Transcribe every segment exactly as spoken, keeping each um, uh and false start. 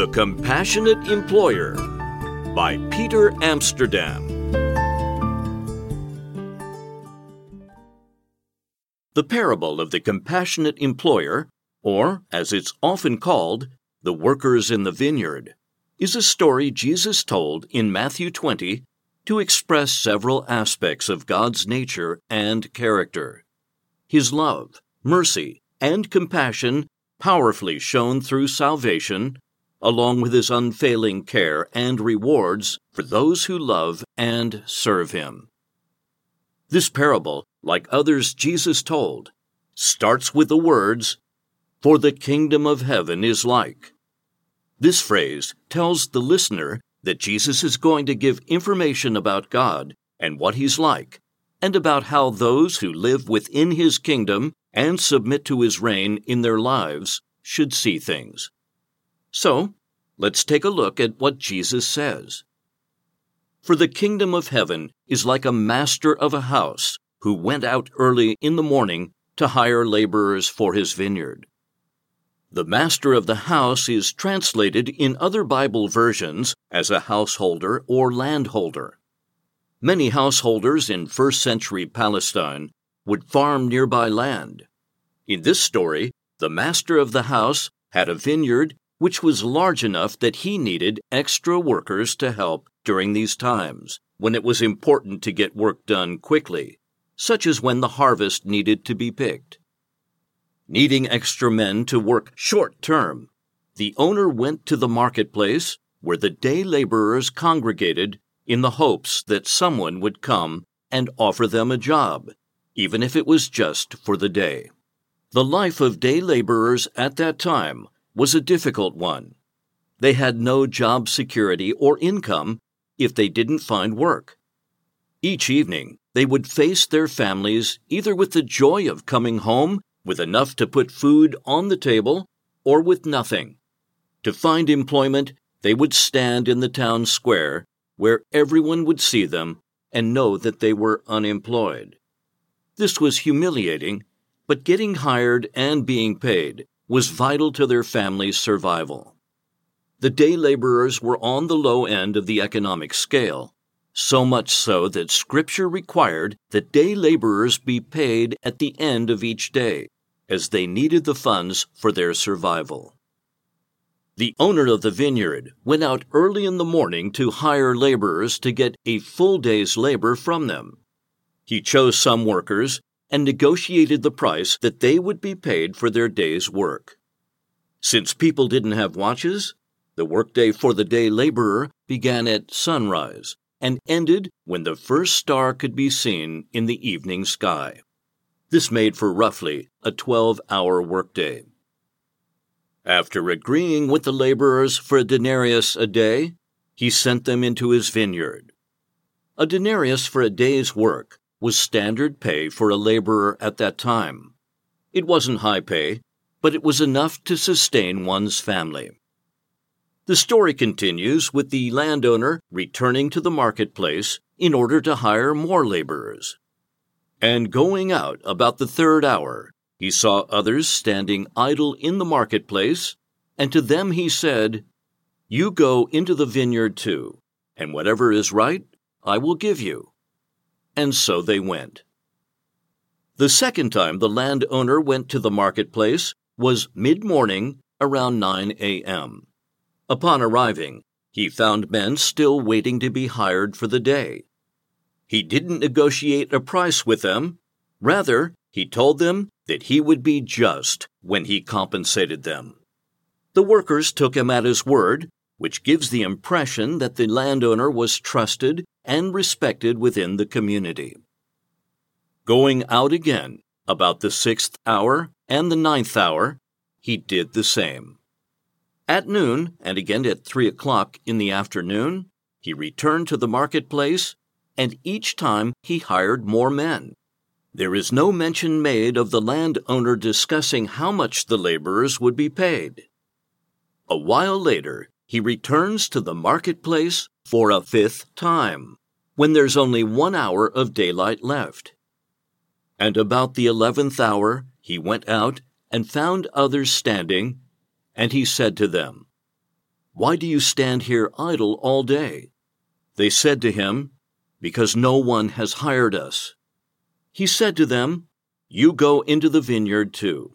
The Compassionate Employer by Peter Amsterdam. The parable of the compassionate employer, or as it's often called, the workers in the vineyard, is a story Jesus told in Matthew twenty to express several aspects of God's nature and character. His love, mercy, and compassion powerfully shown through salvation, along with his unfailing care and rewards for those who love and serve him. This parable, like others Jesus told, starts with the words, "For the kingdom of heaven is like." This phrase tells the listener that Jesus is going to give information about God and what he's like, and about how those who live within his kingdom and submit to his reign in their lives should see things. So, let's take a look at what Jesus says. For the kingdom of heaven is like a master of a house who went out early in the morning to hire laborers for his vineyard. The master of the house is translated in other Bible versions as a householder or landholder. Many householders in first century Palestine would farm nearby land. In this story, the master of the house had a vineyard which was large enough that he needed extra workers to help during these times, when it was important to get work done quickly, such as when the harvest needed to be picked. Needing extra men to work short term, the owner went to the marketplace where the day laborers congregated in the hopes that someone would come and offer them a job, even if it was just for the day. The life of day laborers at that time was a difficult one. They had no job security or income if they didn't find work. Each evening, they would face their families either with the joy of coming home with enough to put food on the table or with nothing. To find employment, they would stand in the town square where everyone would see them and know that they were unemployed. This was humiliating, but getting hired and being paid was vital to their family's survival. The day laborers were on the low end of the economic scale, so much so that Scripture required that day laborers be paid at the end of each day, as they needed the funds for their survival. The owner of the vineyard went out early in the morning to hire laborers to get a full day's labor from them. He chose some workers and negotiated the price that they would be paid for their day's work. Since people didn't have watches, the workday for the day laborer began at sunrise and ended when the first star could be seen in the evening sky. This made for roughly a twelve-hour workday. After agreeing with the laborers for a denarius a day, he sent them into his vineyard. A denarius for a day's work was standard pay for a laborer at that time. It wasn't high pay, but it was enough to sustain one's family. The story continues with the landowner returning to the marketplace in order to hire more laborers. And going out about the third hour, he saw others standing idle in the marketplace, and to them he said, "You go into the vineyard too, and whatever is right, I will give you." And so they went. The second time the landowner went to the marketplace was mid-morning around nine a.m. Upon arriving, he found men still waiting to be hired for the day. He didn't negotiate a price with them. Rather, he told them that he would be just when he compensated them. The workers took him at his word, which gives the impression that the landowner was trusted and respected within the community. Going out again, about the sixth hour and the ninth hour, he did the same. At noon, and again at three o'clock in the afternoon, he returned to the marketplace, and each time he hired more men. There is no mention made of the landowner discussing how much the laborers would be paid. A while later, he returns to the marketplace for a fifth time, when there's only one hour of daylight left. And about the eleventh hour he went out and found others standing, and he said to them, "Why do you stand here idle all day?" They said to him, "Because no one has hired us." He said to them, "You go into the vineyard too."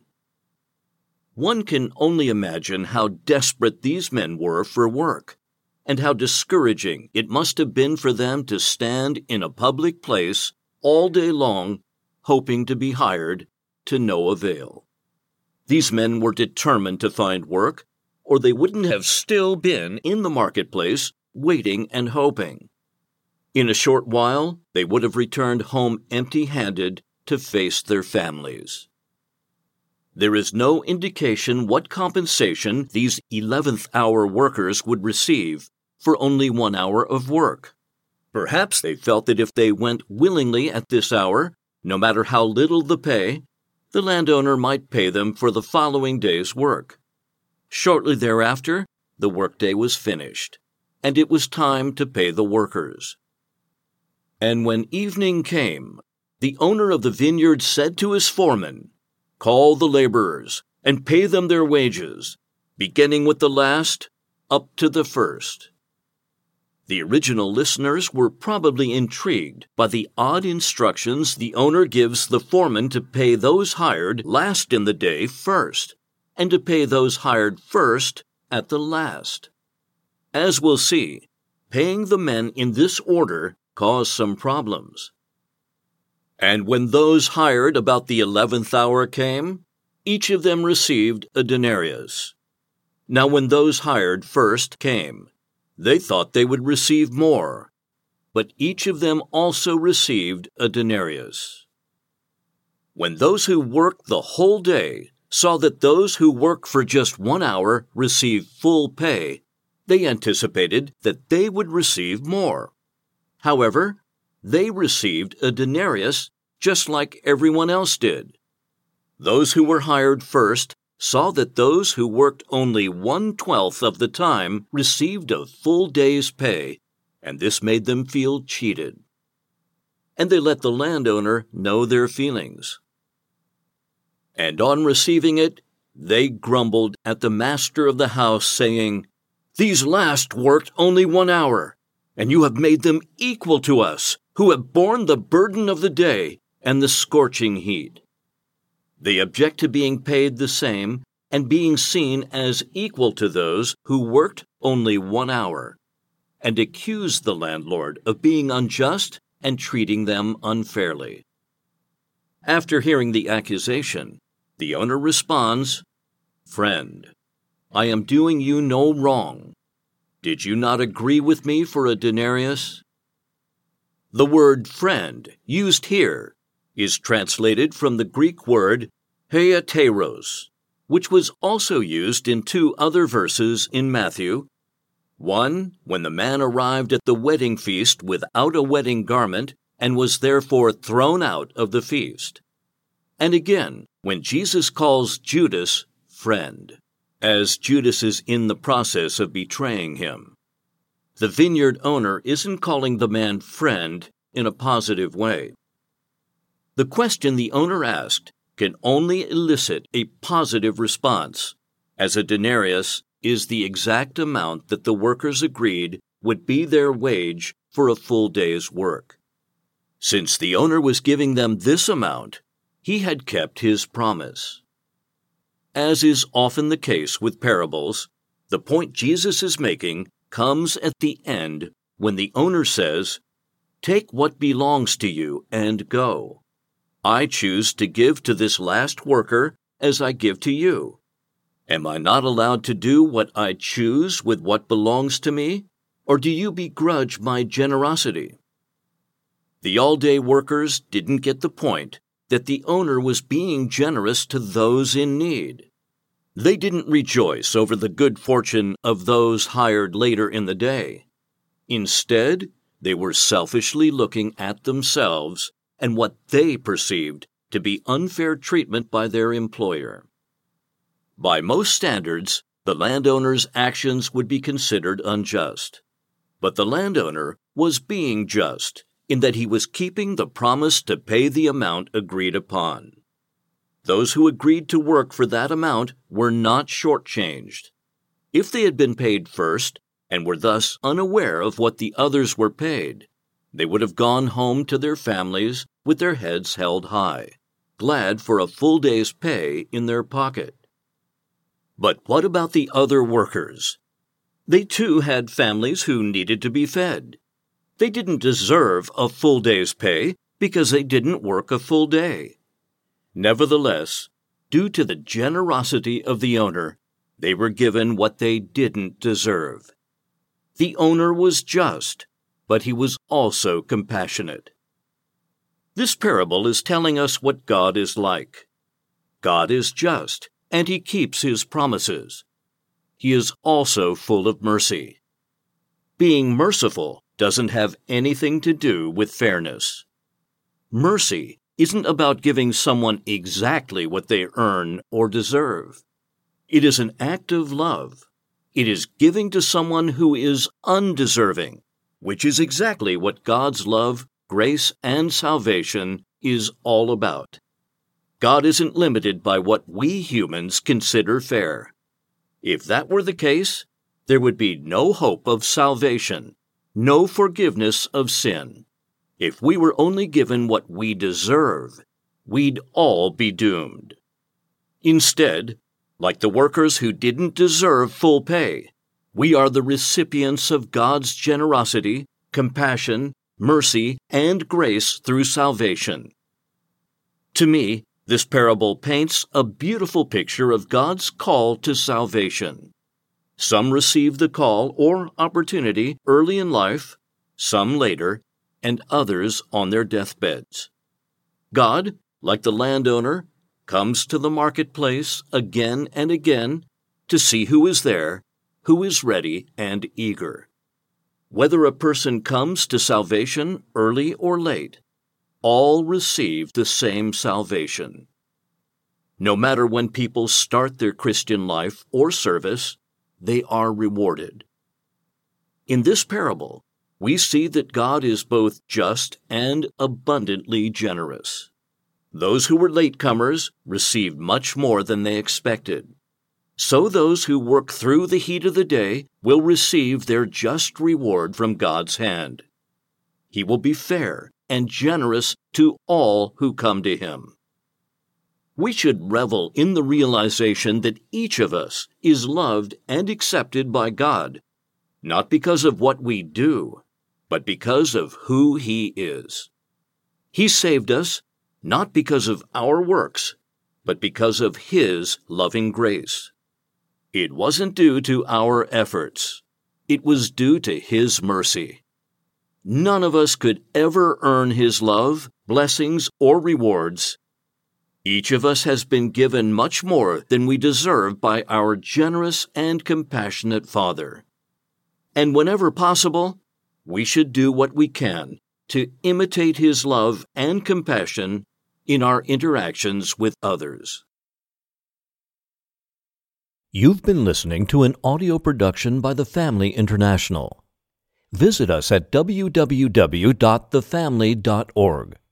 One can only imagine how desperate these men were for work, and how discouraging it must have been for them to stand in a public place all day long, hoping to be hired, to no avail. These men were determined to find work, or they wouldn't have still been in the marketplace, waiting and hoping. In a short while, they would have returned home empty-handed to face their families. There is no indication what compensation these eleventh hour workers would receive for only one hour of work. Perhaps they felt that if they went willingly at this hour, no matter how little the pay, the landowner might pay them for the following day's work. Shortly thereafter, the workday was finished, and it was time to pay the workers. And when evening came, the owner of the vineyard said to his foreman, "Call the laborers and pay them their wages, beginning with the last up to the first." The original listeners were probably intrigued by the odd instructions the owner gives the foreman to pay those hired last in the day first, and to pay those hired first at the last. As we'll see, paying the men in this order caused some problems. And when those hired about the eleventh hour came, each of them received a denarius. Now when those hired first came, they thought they would receive more, but each of them also received a denarius. When those who worked the whole day saw that those who worked for just one hour received full pay, they anticipated that they would receive more. However, they received a denarius just like everyone else did. Those who were hired first saw that those who worked only one-twelfth of the time received a full day's pay, and this made them feel cheated. And they let the landowner know their feelings. And on receiving it, they grumbled at the master of the house, saying, "These last worked only one hour, and you have made them equal to us, who have borne the burden of the day and the scorching heat." They object to being paid the same and being seen as equal to those who worked only one hour, and accuse the landlord of being unjust and treating them unfairly. After hearing the accusation, the owner responds, "Friend, I am doing you no wrong. Did you not agree with me for a denarius?" The word friend used here is translated from the Greek word heateros, which was also used in two other verses in Matthew. One, when the man arrived at the wedding feast without a wedding garment and was therefore thrown out of the feast. And again, when Jesus calls Judas friend, as Judas is in the process of betraying him. The vineyard owner isn't calling the man friend in a positive way. The question the owner asked can only elicit a positive response, as a denarius is the exact amount that the workers agreed would be their wage for a full day's work. Since the owner was giving them this amount, he had kept his promise. As is often the case with parables, the point Jesus is making comes at the end when the owner says, "Take what belongs to you and go. I choose to give to this last worker as I give to you. Am I not allowed to do what I choose with what belongs to me, or do you begrudge my generosity?" The all-day workers didn't get the point that the owner was being generous to those in need. They didn't rejoice over the good fortune of those hired later in the day. Instead, they were selfishly looking at themselves and what they perceived to be unfair treatment by their employer. By most standards, the landowner's actions would be considered unjust. But the landowner was being just in that he was keeping the promise to pay the amount agreed upon. Those who agreed to work for that amount were not shortchanged. If they had been paid first and were thus unaware of what the others were paid, they would have gone home to their families with their heads held high, glad for a full day's pay in their pocket. But what about the other workers? They too had families who needed to be fed. They didn't deserve a full day's pay because they didn't work a full day. Nevertheless, due to the generosity of the owner, they were given what they didn't deserve. The owner was just, but he was also compassionate. This parable is telling us what God is like. God is just, and He keeps His promises. He is also full of mercy. Being merciful doesn't have anything to do with fairness. Mercy isn't about giving someone exactly what they earn or deserve. It is an act of love. It is giving to someone who is undeserving, which is exactly what God's love, grace, and salvation is all about. God isn't limited by what we humans consider fair. If that were the case, there would be no hope of salvation, no forgiveness of sin. If we were only given what we deserve, we'd all be doomed. Instead, like the workers who didn't deserve full pay, we are the recipients of God's generosity, compassion, mercy, and grace through salvation. To me, this parable paints a beautiful picture of God's call to salvation. Some receive the call or opportunity early in life, some later, and others on their deathbeds. God, like the landowner, comes to the marketplace again and again to see who is there, who is ready and eager. Whether a person comes to salvation early or late, all receive the same salvation. No matter when people start their Christian life or service, they are rewarded. In this parable, we see that God is both just and abundantly generous. Those who were latecomers received much more than they expected. So those who work through the heat of the day will receive their just reward from God's hand. He will be fair and generous to all who come to Him. We should revel in the realization that each of us is loved and accepted by God, not because of what we do, but because of who He is. He saved us not because of our works, but because of His loving grace. It wasn't due to our efforts. It was due to His mercy. None of us could ever earn His love, blessings, or rewards. Each of us has been given much more than we deserve by our generous and compassionate Father. And whenever possible, we should do what we can to imitate His love and compassion in our interactions with others. You've been listening to an audio production by The Family International. Visit us at w w w dot the family dot org.